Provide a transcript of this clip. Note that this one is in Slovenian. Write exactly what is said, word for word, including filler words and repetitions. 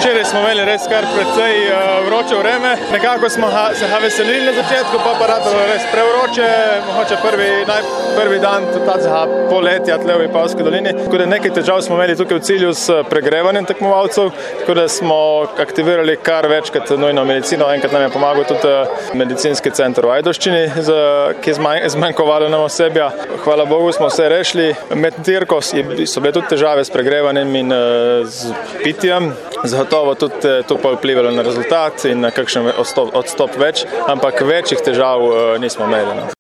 Včeraj smo imeli res kar precej vroče vreme. Nekako smo se ga veselili na začetku, pa pa ratalo res prevroče. Mogoče prvi, naj, prvi dan tacega poletja tle v Vipavski dolini. Tako da nekaj težav smo imeli tukaj v cilju s pregrevanjem tekmovalcev, tako da smo aktivirali kar večkrat nujno medicino. Enkrat nam je pomagal tudi medicinski center v Ajdovščini, ki je zmanjkovalo nam osebja. Hvala Bogu smo vse rešili. Med dirko so bile tudi težave s pregrevanjem in z pitjem. Zagotovo tudi to pa vplivalo na rezultat in na kakšen odstop, odstop več, ampak večjih težav nismo imeli.